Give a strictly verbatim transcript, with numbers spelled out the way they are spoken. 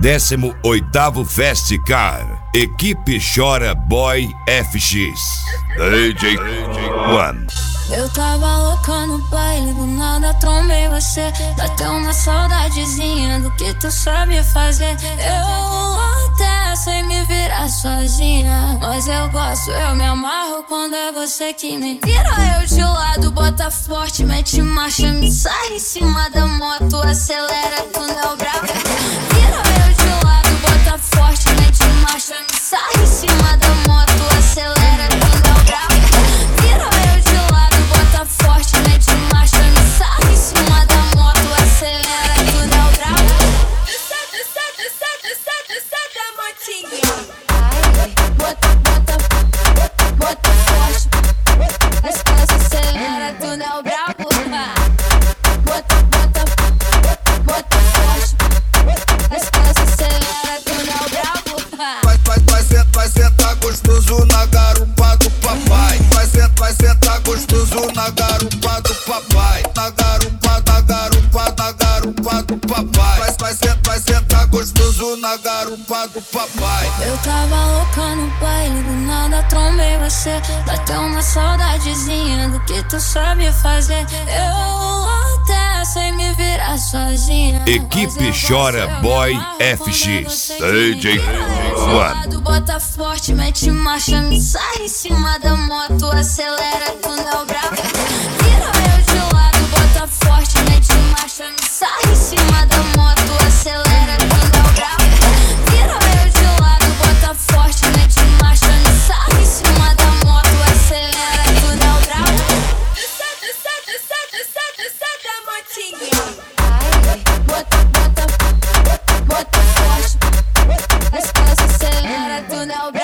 décimo oitavo Festicar. Equipe Chora Boy F X. D J One. Eu tava louca no baile, do nada trombei você. Bateu uma saudadezinha do que tu sabe fazer. Eu até sei me virar sozinha, mas eu gosto, eu me amarro quando é você que me vira. Eu de lado, bota forte, mete marcha, me sai em cima da moto, acelera quando é o bravo. Vira eu de lado, bota forte, mete marcha, me sai em cima da moto, acelera quando é o bravo. Vira eu de lado, bota forte, mete marcha, me sai em cima da moto, acelera quando é o bravo. Desce, desce, desce, desce, desce da motinha. Bota, bota, bota forte, descansa, acelera quando é o bravo. Bota, bota, bota forte, descansa, acelera quando é o bravo. Vai, vai, vai, sentar, vai sentar gostoso na garupa do papai. Vai sentar, vai sentar gostoso na garupa do papai. Na garupa, na garupa, na garupa do papai. Vai, vai sentar, vai sentar gostoso na garupa do papai. Eu tava louca no baile, do nada trombei você. Bateu uma saudadezinha do que tu sabe fazer. Eu até sei me virar sozinha. Equipe Chora Boy F X. D J One. Bota forte, mete marcha, me sai em cima da moto, acelera quando é o bravo. Vira eu de lado, bota forte, mete marcha, me sai em cima da moto, acelera quando é o bravo. Vira eu de lado, bota forte, mete marcha, me sai em cima da moto, acelera quando é o bravo. Desce, desce, desce, desce, desce da motinha. Bota, bota, bota forte, descansa, acelera quando é o bravo.